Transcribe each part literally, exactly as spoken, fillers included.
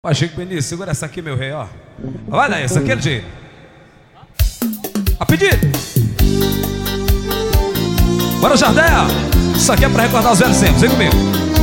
Ó, Chico Benício, segura essa aqui, meu rei, ó. Vai daí, essa aqui é de a pedido. Bora, Jardel. Isso aqui é pra recordar os velhos tempos, vem comigo.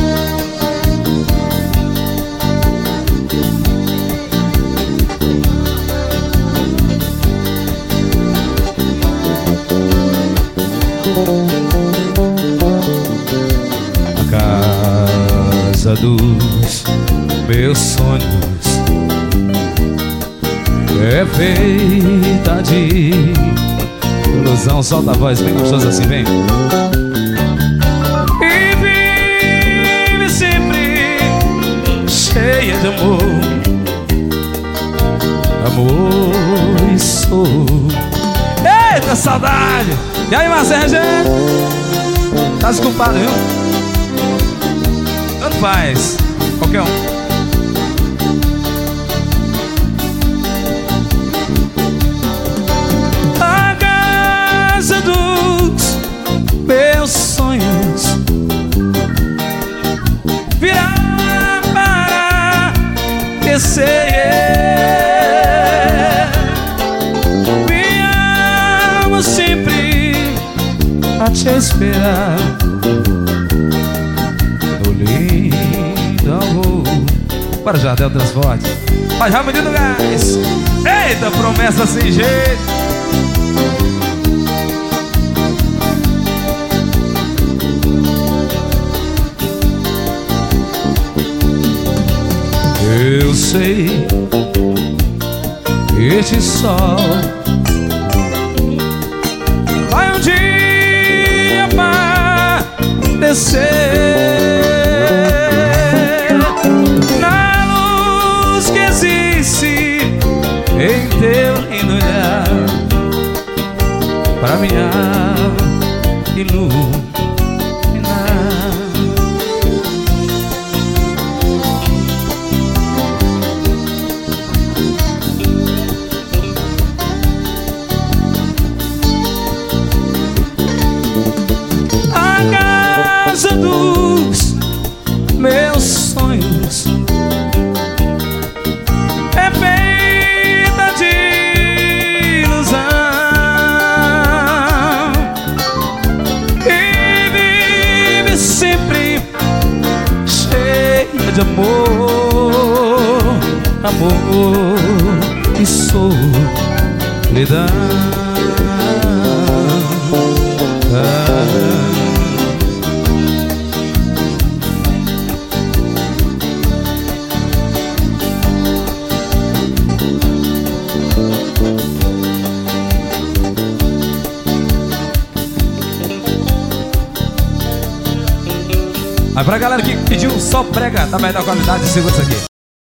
A casa dos meus sonhos é feita de ilusão. Solta a voz bem gostosa assim, vem. E vive sempre cheia de amor, amor e sou. Eita, saudade! E aí, Marcelo Regente? Tá desculpado, viu? Tanto faz, qualquer um. A casa dos meus sonhos virá para descer. Me amo sempre a te esperar no lindo amor. Para o Jardel Transporte. Vai já, menino gás. Eita, promessa sem jeito. Eu sei que este sol vai um dia aparecer na luz que existe em teu lindo olhar, pra minha alma iluminar. A casa dos meus sonhos é feita de ilusão e vive sempre cheia de amor, amor e solidão. Aí pra galera que pediu só prega da melhor qualidade, segura isso aqui.